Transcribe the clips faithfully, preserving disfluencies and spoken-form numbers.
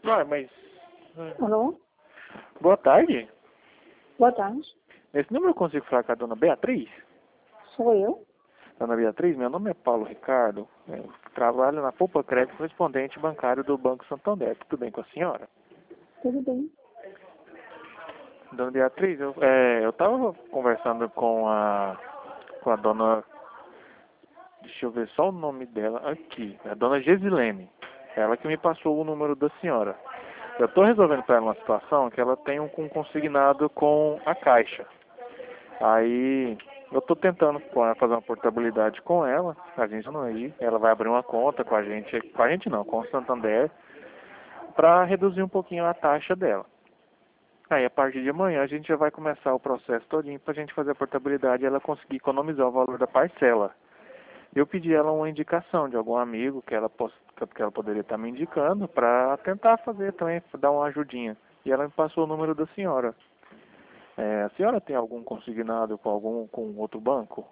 Vai, mas... Alô? Boa tarde. Boa tarde. Nesse número eu consigo falar com a dona Beatriz? Sou eu. Dona Beatriz, meu nome é Paulo Ricardo. Eu trabalho na Poupa Crédito, correspondente bancário do Banco Santander. Tudo bem com a senhora? Tudo bem. Dona Beatriz, eu é, eu estava conversando com a, com a dona... Deixa eu ver só o nome dela aqui. A dona Gesilene. Ela que me passou o número da senhora. Eu estou resolvendo para ela uma situação que ela tem um, um consignado com a Caixa. Aí eu estou tentando fazer uma portabilidade com ela, a gente não aí, ela vai abrir uma conta com a gente, com a gente não, com o Santander, para reduzir um pouquinho a taxa dela. Aí a partir de amanhã a gente já vai começar o processo todinho para a gente fazer a portabilidade e ela conseguir economizar o valor da parcela. Eu pedi ela uma indicação de algum amigo que ela, possa, que ela poderia estar me indicando para tentar fazer também, dar uma ajudinha. E ela me passou o número da senhora. É, a senhora tem algum consignado com algum com outro banco?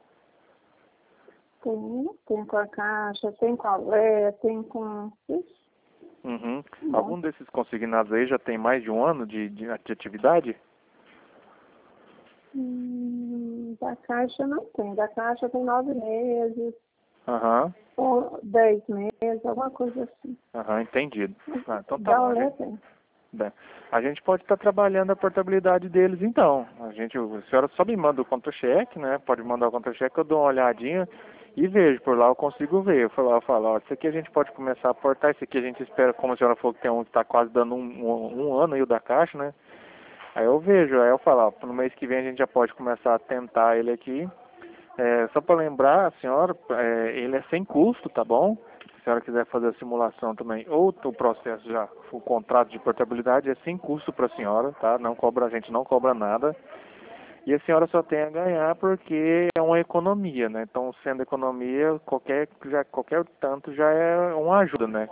Tem, tem com a Caixa, tem com a Lé, tem com... Ixi, Uhum. bom. Algum desses consignados aí já tem mais de um ano de, de, de atividade? Hum, da Caixa não tem. Da Caixa tem nove meses, Aham, ou dez meses, alguma coisa assim. aham, entendido. Ah, então tá Da bom. A Lé gente, tem. bem, a gente pode estar trabalhando a portabilidade deles então. A gente, a senhora só me manda o contra-cheque, né? Pode mandar o contra-cheque, eu dou uma olhadinha e vejo. Por lá eu consigo ver. Eu falo, eu falo, ó, isso aqui a gente pode começar a aportar, isso aqui a gente espera, como a senhora falou que tem um que está quase dando um, um, um ano aí o da Caixa, né? Aí eu vejo, aí eu falo, ó, no mês que vem a gente já pode começar a tentar ele aqui. É, só para lembrar, a senhora, é, ele é sem custo, tá bom? Se a senhora quiser fazer a simulação também, ou o processo já, o contrato de portabilidade é sem custo para a senhora, tá? Não cobra, a gente não cobra nada. E a senhora só tem a ganhar porque é uma economia, né? Então, sendo economia, qualquer, já, qualquer tanto já é uma ajuda, né?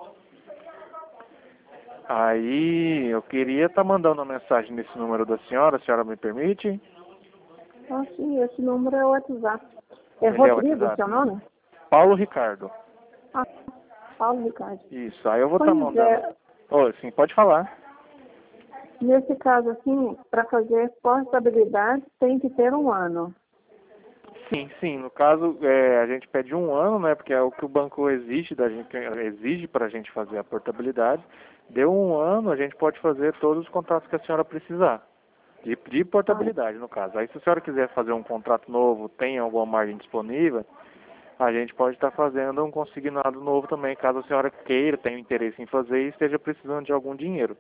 Aí, eu queria estar mandando uma mensagem nesse número da senhora, a senhora me permite? Ah, sim, esse número é o WhatsApp. É Ele é o Rodrigo, WhatsApp, seu né? nome? Paulo Ricardo. Ah, Paulo Ricardo. Isso, aí eu vou estar Pois mandando... é, Oh, sim, pode falar. nesse caso, assim, para fazer portabilidade tem que ter um ano. Sim, sim. No caso, é, a gente pede um ano, né? Porque é o que o banco exige da gente, exige para a gente fazer a portabilidade. Deu um ano, a gente pode fazer todos os contratos que a senhora precisar. De, de Ah, portabilidade, no caso. Aí, se a senhora quiser fazer um contrato novo, tem alguma margem disponível, a gente pode estar fazendo um consignado novo também, caso a senhora queira, tenha interesse em fazer e esteja precisando de algum dinheiro.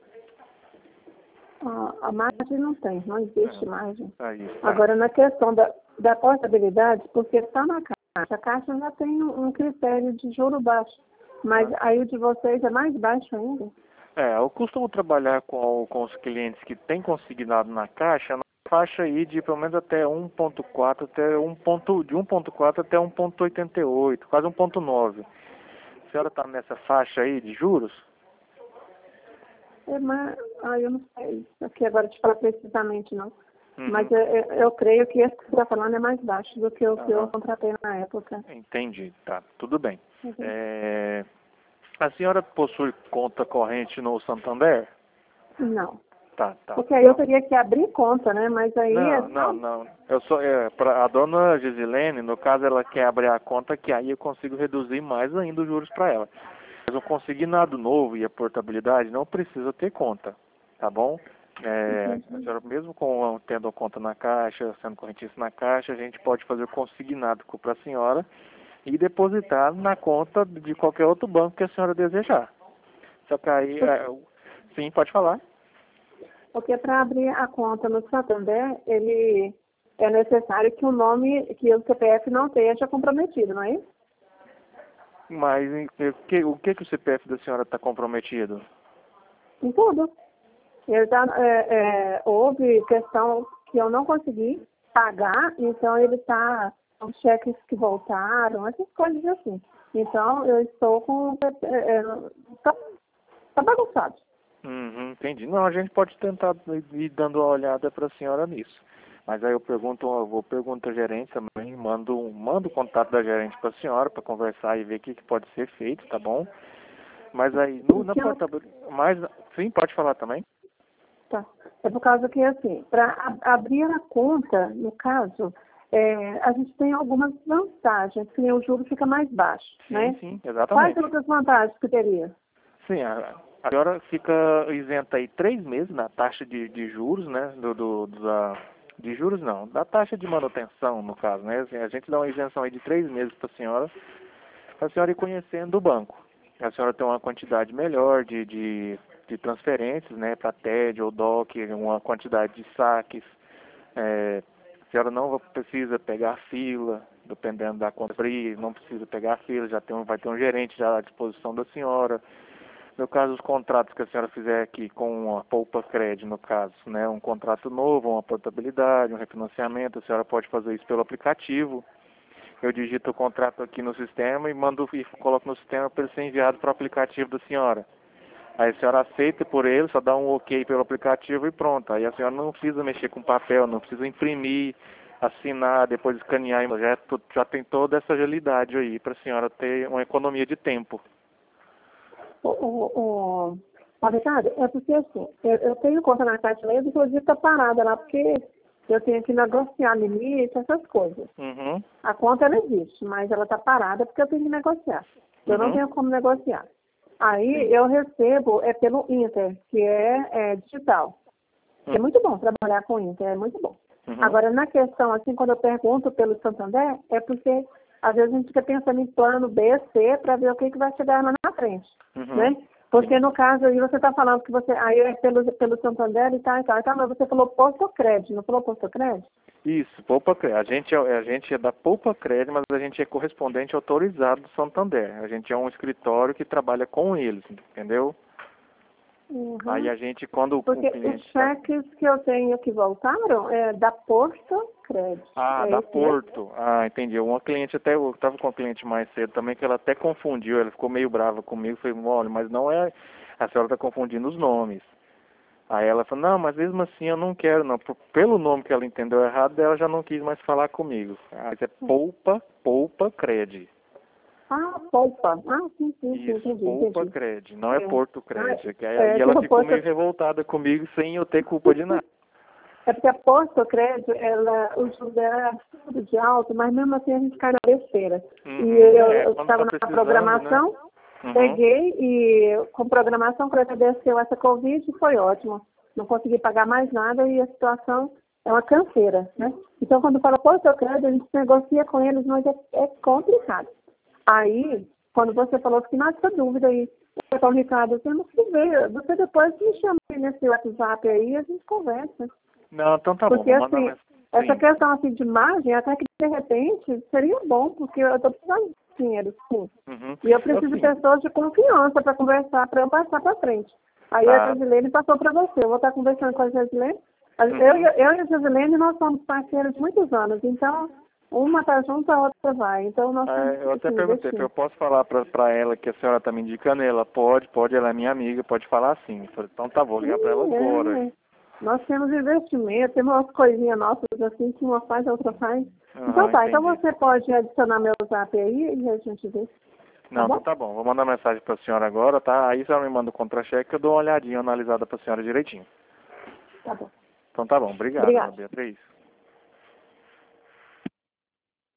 a, a margem não tem, não existe margem. É, aí está. Agora, na questão da, da portabilidade, porque está na Caixa, a Caixa já tem um, um critério de juro baixo, mas aí o de vocês é mais baixo ainda. É, eu costumo trabalhar com, com os clientes que têm consignado na Caixa na faixa aí de pelo menos até um ponto quatro, até um ponto, de um ponto quatro até um ponto oitenta e oito, quase um ponto nove. A senhora está nessa faixa aí de juros? É, mas, ah, eu não sei aqui agora te falar precisamente não. Uhum. Mas eu, eu, eu creio que esse que você está falando é mais baixo do que o que eu Aham. contratei na época. Entendi, tá, tudo bem. Uhum. É, a senhora possui conta corrente no Santander? Não. Tá, tá. Porque aí eu teria que abrir conta, né? Mas aí é Não, não, não. Eu sou, é, pra, a dona Gisilene, no caso, ela quer abrir a conta que aí eu consigo reduzir mais ainda os juros para ela. Mas o consignado novo e a portabilidade não precisa ter conta, tá bom? É, a senhora, mesmo com tendo a conta na Caixa, sendo correntista na Caixa, a gente pode fazer o consignado para a senhora e depositar na conta de qualquer outro banco que a senhora desejar. Só que aí, é, sim, pode falar. Porque para abrir a conta no Santander, ele é necessário que o nome, que o C P F não esteja comprometido, não é isso? Mas em- o que, o que, que o C P F da senhora está comprometido? Em tudo. Ele tá, é, é, houve questão que eu não consegui pagar, então ele está com cheques que voltaram, essas coisas assim. Então eu estou com. Está tá bagunçado. Uhum, entendi. Não, a gente pode tentar ir dando uma olhada para a senhora nisso. Mas aí eu pergunto, eu vou perguntar a gerente também, mando, mando o contato da gerente para a senhora para conversar e ver o que, que pode ser feito, tá bom? Mas aí, no, na Porque ela- portabilidade, mas, sim, pode falar também. Tá. É por causa que, assim, para abrir a conta, no caso, é, a gente tem algumas vantagens, que o juro fica mais baixo, Sim, né? sim, Quais exatamente. outras vantagens que teria? Sim, a, a senhora fica isenta aí três meses na taxa de, de juros, né? Do, do, do- da, de juros não, da taxa de manutenção, no caso, né? Assim, a gente dá uma isenção aí de três meses para a senhora, para a senhora ir conhecendo o banco. A senhora tem uma quantidade melhor de, de, de transferências, né? Para T E D ou D O C, uma quantidade de saques. É, a senhora não precisa pegar fila, dependendo da conta fria, não precisa pegar fila, já tem um, vai ter um gerente já à disposição da senhora. No caso, os contratos que a senhora fizer aqui com a Poupa Cred, no caso, né, um contrato novo, uma portabilidade, um refinanciamento, a senhora pode fazer isso pelo aplicativo. Eu digito o contrato aqui no sistema e mando e coloco no sistema para ele ser enviado para o aplicativo da senhora. Aí a senhora aceita por ele, só dá um ok pelo aplicativo e pronto. Aí a senhora não precisa mexer com papel, não precisa imprimir, assinar, depois escanear. Já, é tu- já tem toda essa agilidade aí para a senhora ter uma economia de tempo. O, o, o, ó, Ricardo, é porque assim, eu, eu tenho conta na Caixa mesmo, inclusive está parada lá, porque eu tenho que negociar limite, essas coisas. Uhum, A conta ela existe, mas ela está parada porque eu tenho que negociar. Eu não uhum, tenho como negociar. Aí sim. eu recebo é pelo Inter, que é, é digital. Uhum, É muito bom trabalhar com Inter, é muito bom. uhum, Agora, na questão, assim, quando eu pergunto pelo Santander, é porque às vezes a gente fica pensando em plano B, C, para ver o que, que vai chegar lá na frente, uhum, né? Porque sim. no caso aí você está falando que você, aí é pelo, pelo Santander e tal, e tal, e tal, mas você falou Posto Crédito, não falou Posto Crédito? Isso, Poupa Cred. A gente, é, a gente é da Poupa Cred, mas a gente é correspondente autorizado do Santander. A gente é um escritório que trabalha com eles, entendeu? Aí Uhum. a gente, quando o o Porque os cliente está... cheques que eu tenho que voltaram é da Porto Crédito. Ah, É da esse mesmo? Porto. Ah, entendi. Uma cliente até, eu estava com uma cliente mais cedo também, que ela até confundiu, ela ficou meio brava comigo, falei, olha, mas não é, a senhora está confundindo os nomes. Aí ela falou, não, mas mesmo assim eu não quero, não. P- Pelo nome que ela entendeu errado, ela já não quis mais falar comigo. Ah, isso é Poupa, Poupa Cred. Ah, Poupa. Ah, sim, sim, sim, Isso, entendi, Poupa entendi. Cred, não é É. Porto Ah, Cred. Que aí- é, E que ela a ficou Porto, meio revoltada comigo sem eu ter culpa de nada. é porque a Porto Crédito, ela, o juros dela é absurdo de alto, mas mesmo assim a gente cai na besteira. Uhum, E eu é, quando estava tá na precisando, né? programação, Uhum. peguei e com programação, quando aconteceu essa Covid, foi ótimo. Não consegui pagar mais nada e a situação é uma canseira, né? Então, quando fala Porto Crédito, a gente negocia com eles, mas é, é complicado. Aí, quando você falou que não essa dúvida aí, então, Ricardo, temos que ver. Você depois me chama aí nesse WhatsApp aí e a gente conversa. Não, então tá bom, Porque, vou mandar assim, mensagem. essa Sim. questão assim, de margem, até que de repente seria bom, porque eu estou precisando de dinheiro, sim. Uhum. E eu preciso de Assim, pessoas de confiança para conversar, para eu passar para frente. Aí a tá. Josilene passou para você. Eu vou estar conversando com a Josilene. A- Uhum. Eu, e- eu e a Josilene, nós somos parceiros de muitos anos. Então, uma está junto, a outra vai. Então, nós temos É, eu até que perguntei se investir. eu posso falar pra, pra ela que a senhora está me indicando, ela pode, pode, ela é minha amiga, pode falar assim. Eu falei, então tá bom, vou ligar pra ela agora. Sim, é. Nós temos investimento, temos umas coisinhas nossas assim, que uma faz, a outra faz. Então Aham, tá, então entendi. você pode adicionar meu zap aí e a gente vê. Não, Tá então bom? tá bom, vou mandar mensagem pra senhora agora, tá? Aí a senhora me manda o contra-cheque que eu dou uma olhadinha analisada pra senhora direitinho. Tá bom. Então tá bom, obrigado, dona Obrigada. Beatriz.